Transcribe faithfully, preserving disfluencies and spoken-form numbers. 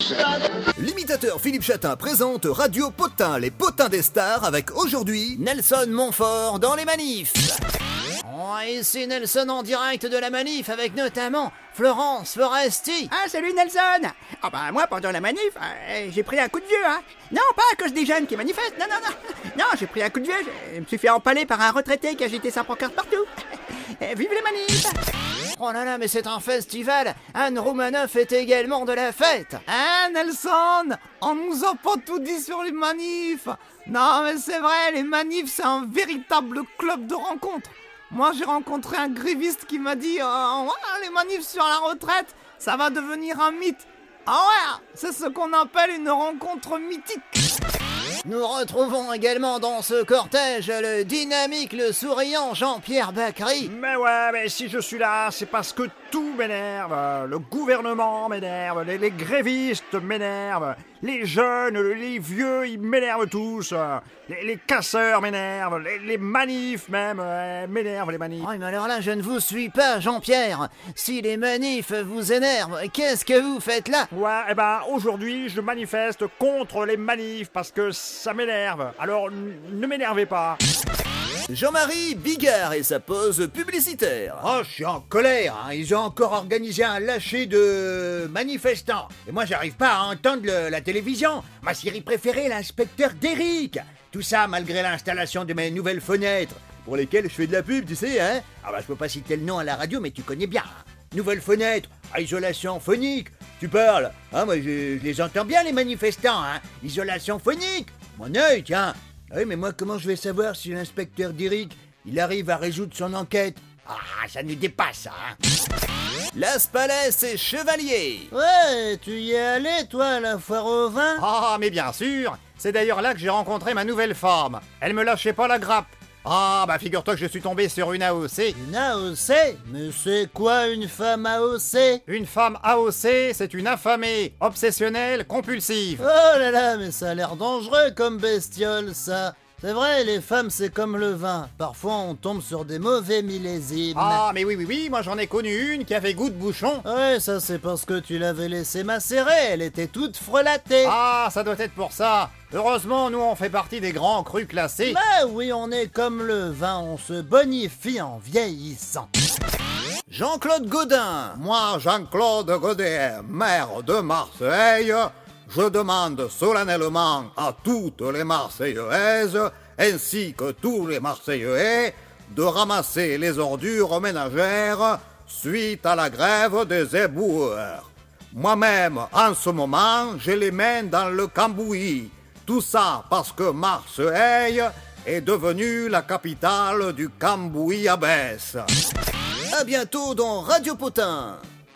L'imitateur Philippe Chatin présente Radio Potin, les potins des stars, avec aujourd'hui Nelson Montfort dans les manifs. Oh, et c'est Nelson en direct de la manif avec notamment Florence Foresti. Ah, salut Nelson. Ah bah moi, pendant la manif, euh, j'ai pris un coup de vieux, hein. Non, pas à cause des jeunes qui manifestent, non, non, non. Non, j'ai pris un coup de vieux, je me suis fait empaler par un retraité qui agitait sa pancarte partout. Vive les manifs. Oh là là, mais c'est un festival. Anne Roumanoff est également de la fête. Hein, Nelson? On nous a pas tout dit sur les manifs. Non, mais c'est vrai, les manifs, c'est un véritable club de rencontres. Moi, j'ai rencontré un gréviste qui m'a dit euh, ouais, les manifs sur la retraite, ça va devenir un mythe. Ah ouais, c'est ce qu'on appelle une rencontre mythique. Nous retrouvons également dans ce cortège le dynamique, le souriant Jean-Pierre Bacry. Mais ouais, mais si je suis là, c'est parce que tout m'énerve. Le gouvernement m'énerve, les, les grévistes m'énervent, les jeunes, les vieux, ils m'énervent tous. Les, les casseurs m'énervent, les, les manifs même euh, m'énervent, les manifs. Oh, mais alors là, je ne vous suis pas, Jean-Pierre. Si les manifs vous énervent, qu'est-ce que vous faites là? Ouais, eh ben aujourd'hui, je manifeste contre les manifs parce que ça m'énerve. Alors, n- ne m'énervez pas. Jean-Marie Bigard et sa pause publicitaire. Oh, je suis en colère, hein. Ils ont encore organisé un lâcher de manifestants. Et moi, j'arrive pas à entendre le- la télévision. Ma série préférée, l'inspecteur d'Eric. Tout ça malgré l'installation de mes nouvelles fenêtres, pour lesquelles je fais de la pub, tu sais, hein. Ah bah, je peux pas citer le nom à la radio, mais tu connais bien. Hein. Nouvelles fenêtres, à isolation phonique. Tu parles. Ah, moi, je, je les entends bien, les manifestants, hein. Isolation phonique. Mon œil, tiens. Ah oui, mais moi, comment je vais savoir si l'inspecteur d'Eric, il arrive à résoudre son enquête? Ah, ça nous dépasse, ça, hein. Las Palais et Chevalier. Ouais, tu y es allé, toi, à la foire au vin? Ah, mais bien sûr. C'est d'ailleurs là que j'ai rencontré ma nouvelle femme. Elle me lâchait pas la grappe. Ah, bah figure-toi que je suis tombé sur une A O C. Une A O C? Mais c'est quoi une femme A O C? Une femme A O C, c'est une affamée, obsessionnelle, compulsive. Oh là là, mais ça a l'air dangereux comme bestiole, ça. C'est vrai, les femmes, c'est comme le vin. Parfois, on tombe sur des mauvais millésimes. Ah, mais oui, oui, oui, moi j'en ai connu une qui avait goût de bouchon. Ouais, ça c'est parce que tu l'avais laissée macérer, elle était toute frelatée. Ah, ça doit être pour ça. Heureusement, nous on fait partie des grands crus classés. Bah oui, on est comme le vin, on se bonifie en vieillissant. Jean-Claude Gaudin. Moi, Jean-Claude Gaudin, maire de Marseille, je demande solennellement à toutes les Marseillaises, ainsi que tous les Marseillais, de ramasser les ordures ménagères suite à la grève des éboueurs. Moi-même, en ce moment, j'ai les mains dans le cambouis. Tout ça parce que Marseille est devenue la capitale du cambouis à baisse. À bientôt dans Radio Potin.